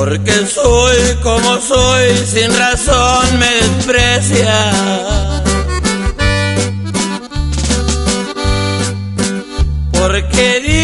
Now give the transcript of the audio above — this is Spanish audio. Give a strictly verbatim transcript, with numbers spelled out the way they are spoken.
Porque soy como soy, sin razón me desprecia. Porque